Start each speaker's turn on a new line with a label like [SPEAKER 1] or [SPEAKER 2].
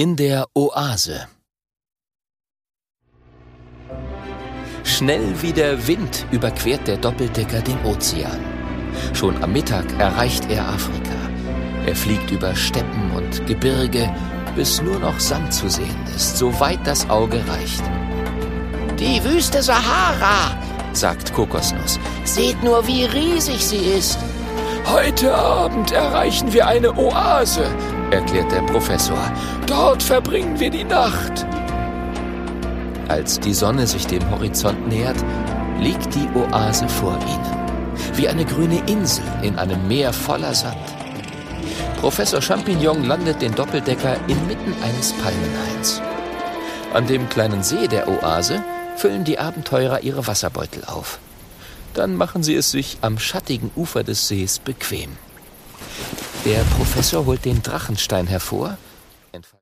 [SPEAKER 1] In der Oase. Schnell wie der Wind überquert der Doppeldecker den Ozean. Schon am Mittag erreicht er Afrika. Er fliegt über Steppen und Gebirge, bis nur noch Sand zu sehen ist, so weit das Auge reicht.
[SPEAKER 2] Die Wüste Sahara,
[SPEAKER 1] sagt Kokosnuss.
[SPEAKER 2] Seht nur, wie riesig sie ist.
[SPEAKER 3] Heute Abend erreichen wir eine Oase, erklärt der Professor. Dort verbringen wir die Nacht.
[SPEAKER 1] Als die Sonne sich dem Horizont nähert, liegt die Oase vor ihnen. Wie eine grüne Insel in einem Meer voller Sand. Professor Champignon landet den Doppeldecker inmitten eines Palmenhains. An dem kleinen See der Oase füllen die Abenteurer ihre Wasserbeutel auf. Dann machen sie es sich am schattigen Ufer des Sees bequem. Der Professor holt den Drachenstein hervor,